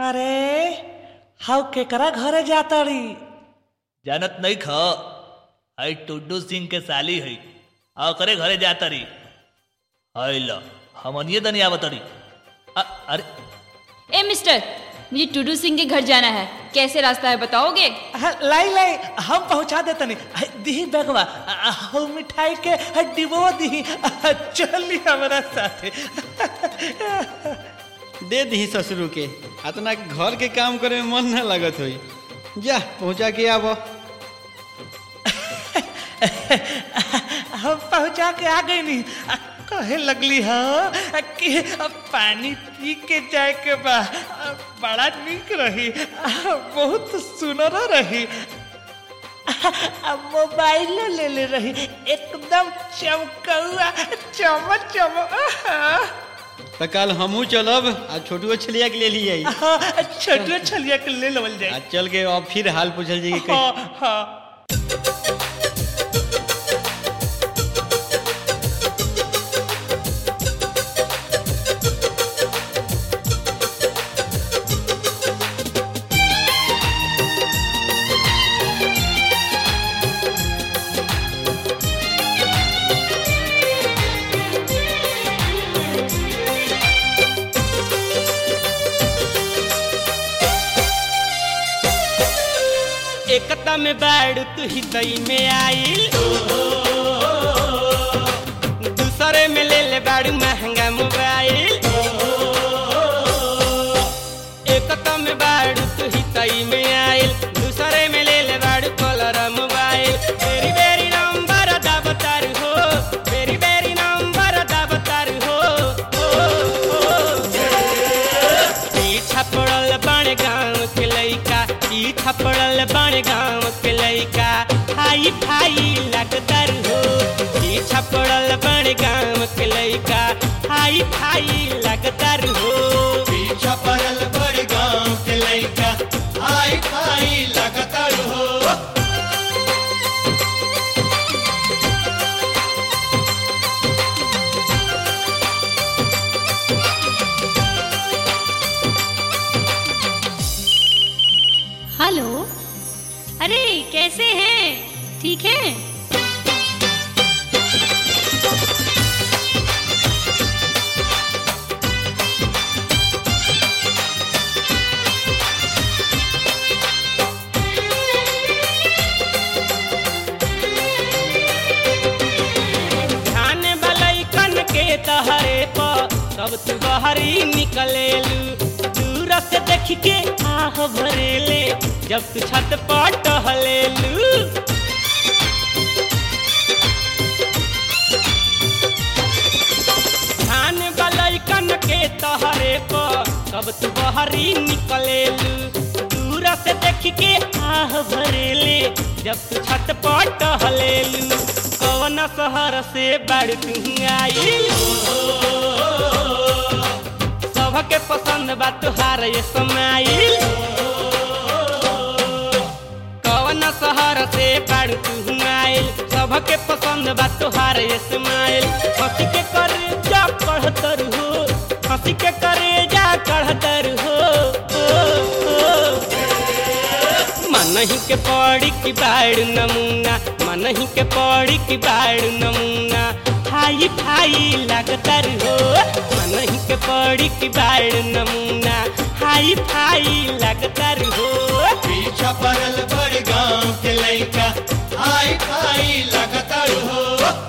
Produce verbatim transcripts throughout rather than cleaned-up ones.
अरे हाउ केकरा घरे जाताड़ी? जानत नहीं ख हई टुड्डू सिंह के साली है आ करे घरे जातारी। हई ल हमनिए दनी आवतड़ी। अरे ए मिस्टर, मुझे टुड्डू सिंह के घर जाना है, कैसे रास्ता है बताओगे? लाई लाई हम पहुंचा देते नहीं। दी बैगवा हो मिठाई के डिबो दी, चली हमारा साथे। दे दी ससुरु के, इतना घर के काम करे में मन न लगत होई। जा पहुंचा के आबो। हम पहुंचा के आ गई नहीं, कहे लगली हाँ कि पानी पी के जाए के बा, बड़ा नीक रही, बहुत सुनर रही। मोबाइल ले ले रही, एकदम चमकौआ चमक चमक। तो कल हमू चलब आ छोटुओ छलिया के ले लिए। छोटुओ छलिया के ले लेवल जाए। चल के अब फिर हाल पूछल जी। हाँ हाँ। एकता में बाड़ तू ही दई में आइल, दूसरे में ले ले बाड़ू महंगा मोबाइल। एकता में बाड़ तू ही दई में आइल, दूसरे में ले ले बाड़ू कलर मोबाइल। बेरी बेरी नंबर दाबतार हो, बेरी बेरी नंबर दाबतार हो। पीछा पड़ल बड़ गाँव के लइका, पीछा पड़ल बड़ गाँव के लइका, हाई फाई लगतर हो। पीछा पड़ल बड़ गाँव के लइका, हाई फाई लगतर हो। पीछा पड़ल बड़ गाँव के लइका, हाई फाई लगतर हो। हेलो, अरे कैसे हैं? ठीक हैं? ध्यान बलैकन के तहरे पर तब तू बहरी निकलेलू, दूर से देख के आह भरेले जब तू छत पर टहलेलू। ध्यान बलैकन के तहरे पर तब तू बहरी निकलेलू, दूर से देख के आह भरेले जब तू छत पर टहलेलू। कौन शहर से बड़ तू आइल, सबके पसंद बा तुहार ये समाइल। कौन शहर से बड़ तू आइल, सबके पसंद बा तुहार ये समाइल। हंसी के करे जा कढ़तर हो, हंसी के करे जा कढ़तर हो। मनही के पड़ी की बाड़ नमूना, मनही के पड़ी की बाड़ नमूना, हाई फाई लगतर हो। मनही के पड़ी की बाड़ नमूना, हाई फाई लगतर हो। पीछा पड़ल बड़ गाँव के लइका, हाई फाई लगतर हो।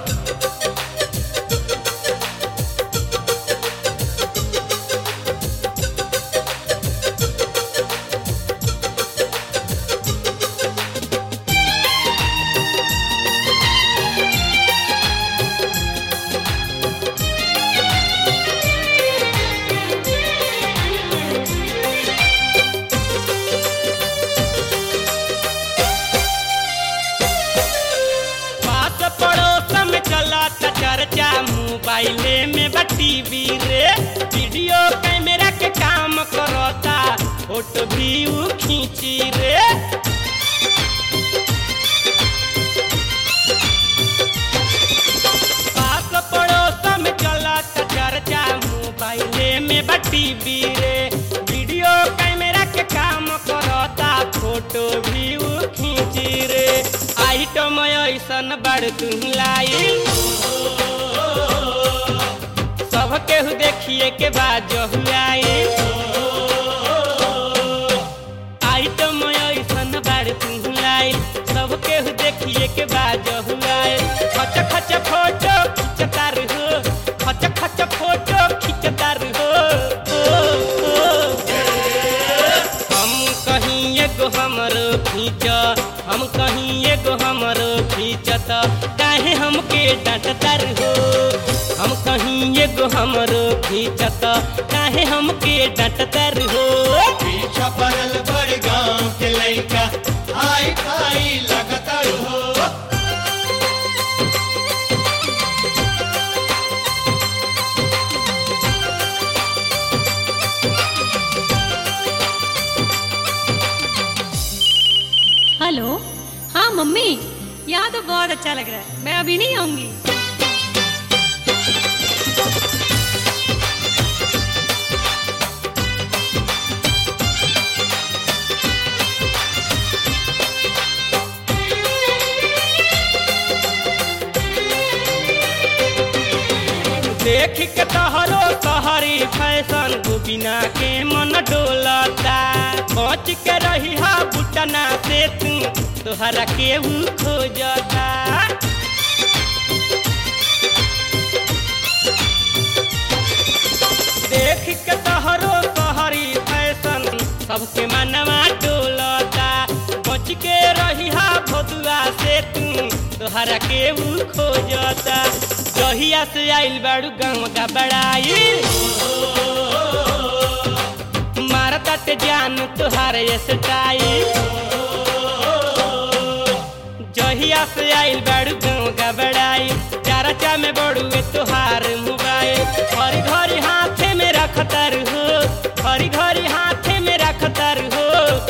चर्चा मोबाइले में बा टीवी रे, वीडियो कैमरा के काम करता, फोटो भी उ खींची रे। पास पड़ोस में चलता चर्चा मोबाइले में बा टीवी रे, वीडियो कैमरा आइटम ऐसन बड़ तू लाई सब केहू देखिए के बाद जहुआई आइटम ऐसन बड़ तू लाई सब केहू देखिए के बाद जहुआई खच खच फोटो खिंचतार हो खच खच फोटो खिंचतार हो हम कहीं एगो हमरो खींच हम कहीं एगो हमरो खींचत काहे हमके डांटतार हो हम कहीं एगो हमरो खींचत काहे हमके डांटतार हो पीछा पड़ल बड़ गाँव के लइका हाय फाई लगता हो हेलो। हाँ मम्मी, यहाँ तो बहुत अच्छा लग रहा है, मैं अभी नहीं आऊंगी। देख के तोहरो तोहरी फैशन बिना के मन डोलता बच के रही हा बुटना से तू तोहरा केहू खोजता देख के तोहरो तोहरी फैशन सबके मनवा डोलता बच के रही हा भोदुआ से तू तोहरा केहू खोजता जहिया से आइल बाड़ू गाँव का बड़ाई मारता ते जान तुहारे स्टाइल जहिया से आइल बाड़ू गाँव का बड़ाई चारा चा में बड़ुए तुहार मोबाइल हरी घरी हाथे में रखतर हो हरी घरी हाथे में रखतर हो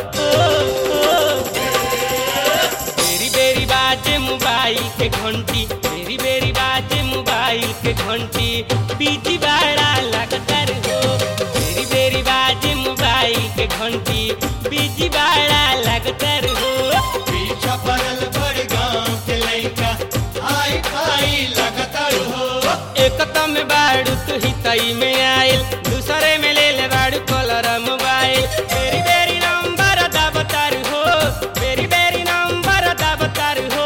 बेरी बेरी बाजे मोबाइल के घंटी बेरी बेरी बाजे मोबाइल के घंटी बीजी बाड़ा लगतर हो बेरी बेरी बाजे मोबाइल के घंटी बीजी बाड़ा लगतर हो पीछा पड़ल बड़ गाँव के लइका हाय फाई लगता हो एक तम बाड़ू तू ही तई में आइल दूसरे में ले ले बाड़ू कलर मोबाइल बेरी बेरी नंबर दाबतर हो बेरी बेरी नंबर दाबतर हो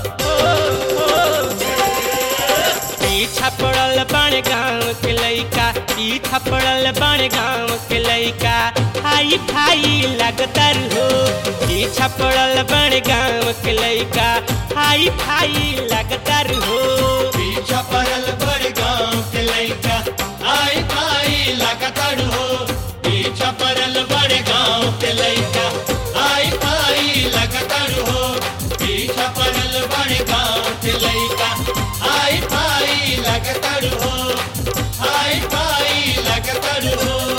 पीछा पड़ल बड़ गाँव के लइका पीछा पड़ल बड़ गाँव के लइका हाई फाई लगतर हो पीछा पड़ल बड़ गाँव के लइका हाई फाई लगतर हो पीछा पड़ल बड़ गाँव के लइका हाय फाई लगता हो पीछा पड़ल बड़ गाँव के लइका हाय फाई लगता हो पीछा पड़ल बड़ गाँव के लइका हाय फाई लगता हो हाय फाई लगता हो